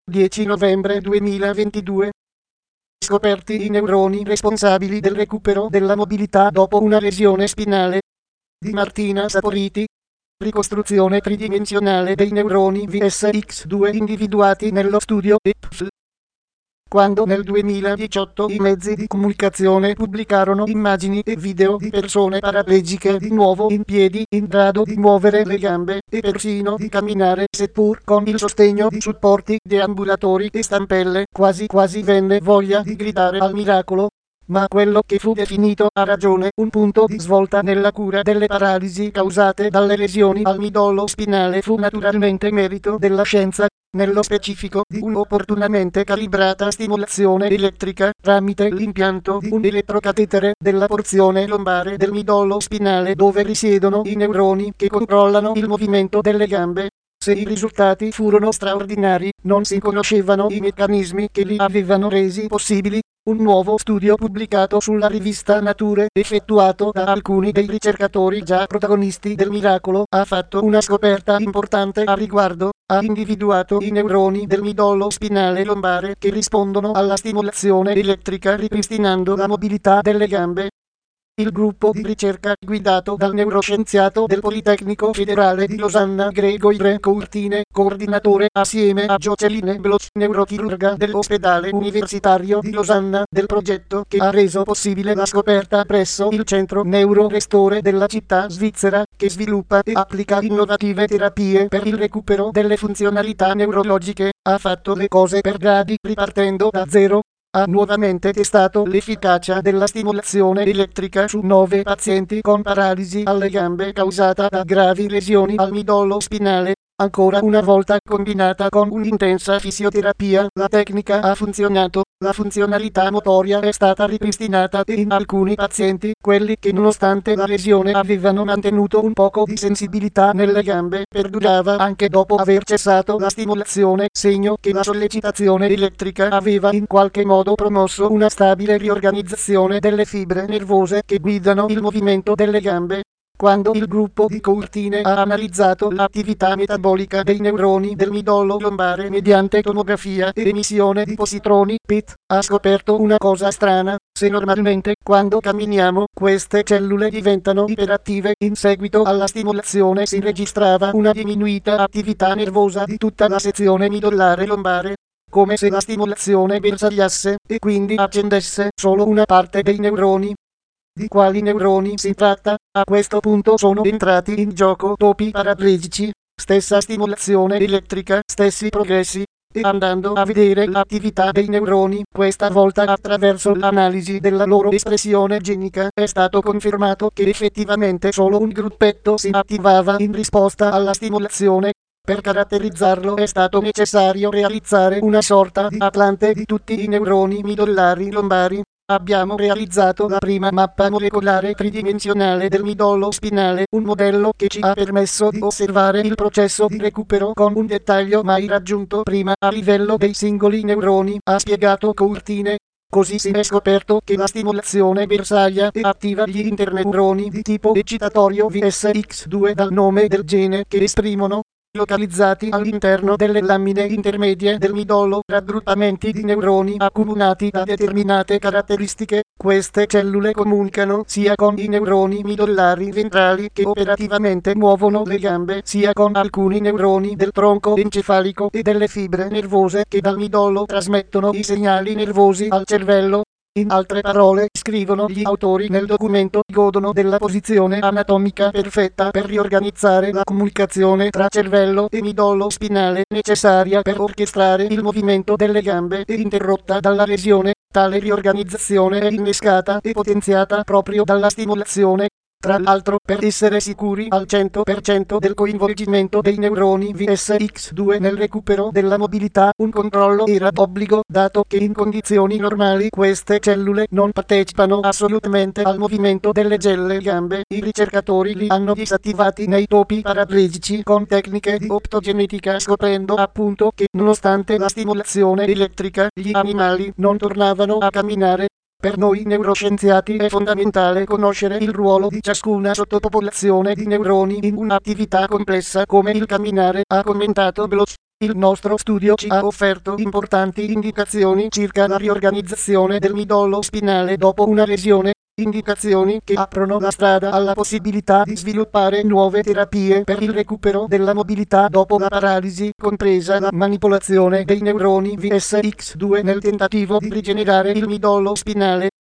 10 novembre 2022. Scoperti i neuroni responsabili del recupero della mobilità dopo una lesione spinale. Di Martina Saporiti. Ricostruzione tridimensionale dei neuroni VSX2 individuati nello studio EPS. Quando nel 2018 i mezzi di comunicazione pubblicarono immagini e video di persone paraplegiche di nuovo in piedi, in grado di muovere le gambe e persino di camminare, seppur con il sostegno di supporti deambulatori e stampelle, quasi venne voglia di gridare al miracolo. Ma quello che fu definito, a ragione, un punto di svolta nella cura delle paralisi causate dalle lesioni al midollo spinale fu naturalmente merito della scienza, nello specifico di un'opportunamente calibrata stimolazione elettrica tramite l'impianto di un elettrocatetere della porzione lombare del midollo spinale dove risiedono i neuroni che controllano il movimento delle gambe. Se i risultati furono straordinari, non si conoscevano i meccanismi che li avevano resi possibili. Un nuovo studio pubblicato sulla rivista Nature, effettuato da alcuni dei ricercatori già protagonisti del miracolo, ha fatto una scoperta importante a riguardo. Ha individuato i neuroni del midollo spinale lombare che rispondono alla stimolazione elettrica ripristinando la mobilità delle gambe. Il gruppo di ricerca, guidato dal neuroscienziato del Politecnico Federale di Losanna Gregoire Courtine, coordinatore assieme a Jocelyn Bloch, neurochirurga dell'ospedale universitario di Losanna, del progetto che ha reso possibile la scoperta presso il Centro Neurorestore della città svizzera, che sviluppa e applica innovative terapie per il recupero delle funzionalità neurologiche, ha fatto le cose per gradi ripartendo da zero. Ha nuovamente testato l'efficacia della stimolazione elettrica su 9 pazienti con paralisi alle gambe causata da gravi lesioni al midollo spinale. Ancora una volta combinata con un'intensa fisioterapia, la tecnica ha funzionato. La funzionalità motoria è stata ripristinata e in alcuni pazienti, quelli che nonostante la lesione avevano mantenuto un poco di sensibilità nelle gambe, perdurava anche dopo aver cessato la stimolazione, segno che la sollecitazione elettrica aveva in qualche modo promosso una stabile riorganizzazione delle fibre nervose che guidano il movimento delle gambe. Quando il gruppo di Courtine ha analizzato l'attività metabolica dei neuroni del midollo lombare mediante tomografia e emissione di positroni PET, ha scoperto una cosa strana. Se normalmente, quando camminiamo, queste cellule diventano iperattive in seguito alla stimolazione, si registrava una diminuita attività nervosa di tutta la sezione midollare lombare, come se la stimolazione bersagliasse e quindi accendesse solo una parte dei neuroni. Di quali neuroni si tratta? A questo punto sono entrati in gioco topi paraplegici, stessa stimolazione elettrica, stessi progressi, e andando a vedere l'attività dei neuroni, questa volta attraverso l'analisi della loro espressione genica, è stato confermato che effettivamente solo un gruppetto si attivava in risposta alla stimolazione. Per caratterizzarlo è stato necessario realizzare una sorta di atlante di tutti i neuroni midollari lombari. Abbiamo realizzato la prima mappa molecolare tridimensionale del midollo spinale, un modello che ci ha permesso di osservare il processo di recupero con un dettaglio mai raggiunto prima a livello dei singoli neuroni, ha spiegato Courtine. Così si è scoperto che la stimolazione bersaglia e attiva gli interneuroni di tipo eccitatorio VSX2 dal nome del gene che esprimono, localizzati all'interno delle lamine intermedie del midollo, raggruppamenti di neuroni accomunati da determinate caratteristiche. Queste cellule comunicano sia con i neuroni midollari ventrali che operativamente muovono le gambe, sia con alcuni neuroni del tronco encefalico e delle fibre nervose che dal midollo trasmettono i segnali nervosi al cervello. In altre parole, scrivono gli autori nel documento, godono della posizione anatomica perfetta per riorganizzare la comunicazione tra cervello e midollo spinale necessaria per orchestrare il movimento delle gambe e interrotta dalla lesione. Tale riorganizzazione è innescata e potenziata proprio dalla stimolazione. Tra l'altro, per essere sicuri al 100% del coinvolgimento dei neuroni VSX2 nel recupero della mobilità, un controllo era d'obbligo, dato che in condizioni normali queste cellule non partecipano assolutamente al movimento delle gambe. I ricercatori li hanno disattivati nei topi paraplegici con tecniche di optogenetica, scoprendo appunto che, nonostante la stimolazione elettrica, gli animali non tornavano a camminare. Per noi neuroscienziati è fondamentale conoscere il ruolo di ciascuna sottopopolazione di neuroni in un'attività complessa come il camminare, ha commentato Bloch. Il nostro studio ci ha offerto importanti indicazioni circa la riorganizzazione del midollo spinale dopo una lesione, indicazioni che aprono la strada alla possibilità di sviluppare nuove terapie per il recupero della mobilità dopo la paralisi, compresa la manipolazione dei neuroni VSX2 nel tentativo di rigenerare il midollo spinale.